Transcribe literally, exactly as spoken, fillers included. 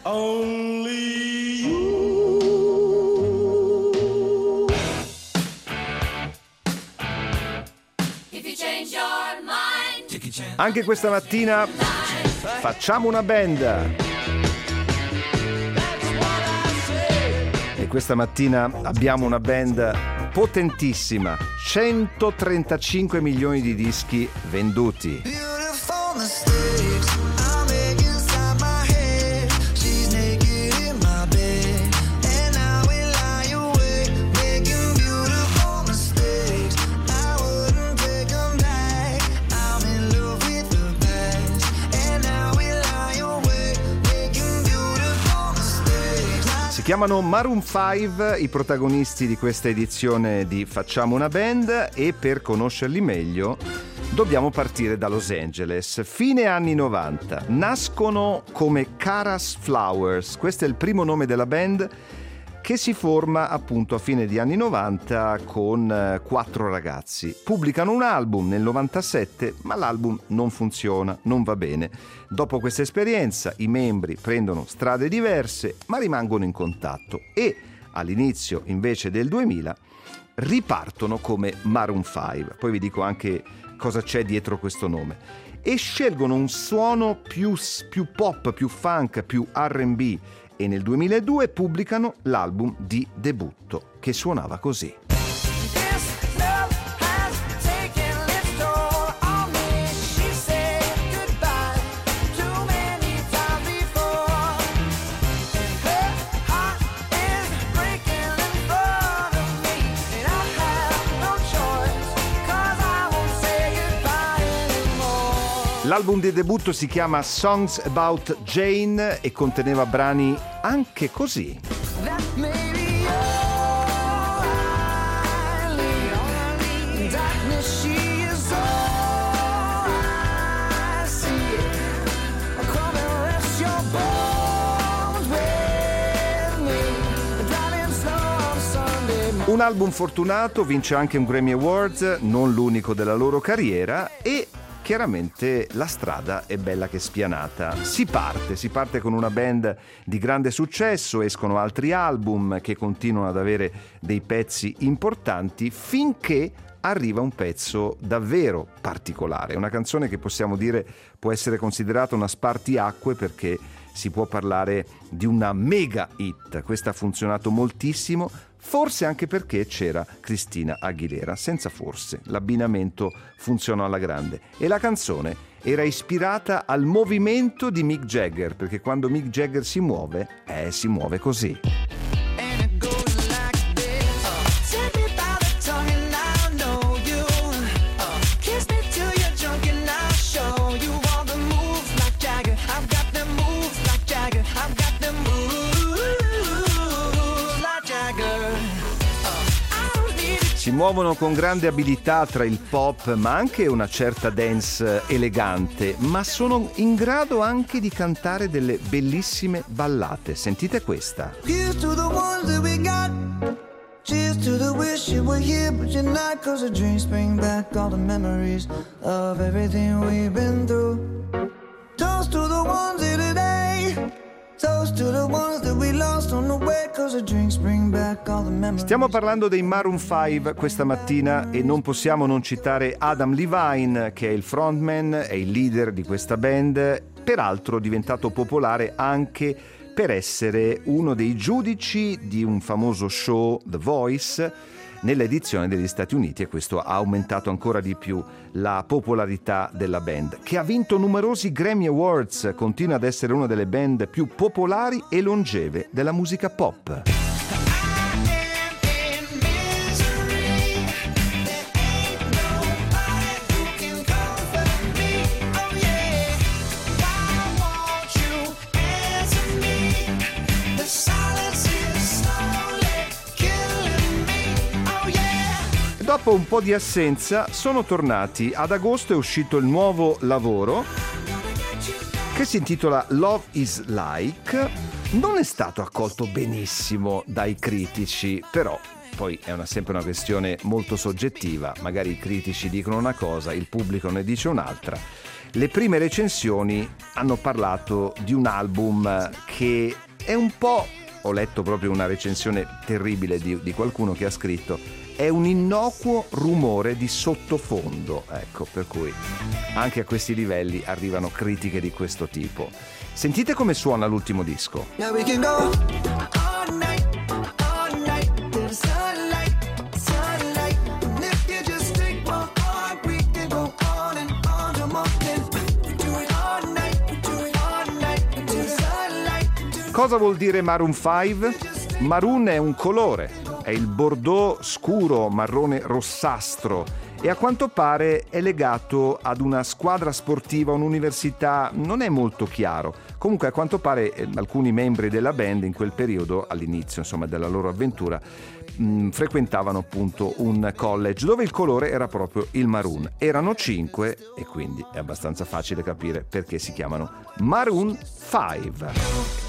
Only you. If you change your mind, take a chance. Anche questa mattina facciamo una band. E questa mattina abbiamo una band potentissima, centotrentacinque milioni di dischi venduti. Si chiamano Maroon cinque i protagonisti di questa edizione di Facciamo una band, e per conoscerli meglio dobbiamo partire da Los Angeles. Fine anni novanta. Nascono come Kara's Flowers. Questo è il primo nome della band, che si forma appunto a fine di anni novanta con eh, quattro ragazzi. Pubblicano un album nel novantasette, ma l'album non funziona, non va bene. Dopo questa esperienza i membri prendono strade diverse, ma rimangono in contatto, e all'inizio invece del duemila ripartono come Maroon cinque. Poi vi dico anche cosa c'è dietro questo nome. E scelgono un suono più, più pop, più funk, più R and B, e nel duemiladue pubblicano l'album di debutto, che suonava così. L'album di debutto si chiama Songs About Jane e conteneva brani anche così. Un album fortunato, vince anche un Grammy Awards, non l'unico della loro carriera, e chiaramente la strada è bella che spianata. Si parte, si parte con una band di grande successo, escono altri album che continuano ad avere dei pezzi importanti, finché arriva un pezzo davvero particolare, una canzone che possiamo dire può essere considerata una spartiacque, perché si può parlare di una mega hit. Questa ha funzionato moltissimo, forse anche perché c'era Christina Aguilera. Senza forse, l'abbinamento funzionò alla grande, e la canzone era ispirata al movimento di Mick Jagger, perché quando Mick Jagger si muove, eh, si muove così. Si muovono con grande abilità tra il pop ma anche una certa dance elegante, ma sono in grado anche di cantare delle bellissime ballate. Sentite questa. Here's to the ones that we got. Cheers to the wish you were here but you're not, 'cause the dreams bring back all the memories of everything we've been through. Toast to the ones here today. Toast to the ones that we lost on the way, 'cause the drinks bring back all the memories. Stiamo parlando dei Maroon cinque questa mattina, e non possiamo non citare Adam Levine, che è il frontman, è il leader di questa band, peraltro diventato popolare anche per essere uno dei giudici di un famoso show, The Voice, nell'edizione degli Stati Uniti, e questo ha aumentato ancora di più la popolarità della band, che ha vinto numerosi Grammy Awards. Continua ad essere una delle band più popolari e longeve della musica pop. Dopo un po' di assenza sono tornati. Ad agosto è uscito il nuovo lavoro, che si intitola Love is Like. Non è stato accolto benissimo dai critici, però poi è una, sempre una questione molto soggettiva. Magari i critici dicono una cosa, il pubblico ne dice un'altra. Le prime recensioni hanno parlato di un album che è un po', ho letto proprio una recensione terribile di, di qualcuno che ha scritto, è un innocuo rumore di sottofondo, ecco, per cui anche a questi livelli arrivano critiche di questo tipo. Sentite come suona l'ultimo disco. Yeah, we can go all night, all night to the sunlight, sunlight. And if you just take my heart, we can go on and on till morning. We do it all night, we do it all night to the sunlight. Cosa vuol dire Maroon cinque? Maroon è un colore, è il bordeaux scuro marrone rossastro e a quanto pare è legato ad una squadra sportiva, un'università, non è molto chiaro. Comunque a quanto pare eh, alcuni membri della band in quel periodo, all'inizio insomma della loro avventura, mh, frequentavano appunto un college dove il colore era proprio il maroon. Erano cinque e quindi è abbastanza facile capire perché si chiamano Maroon cinque.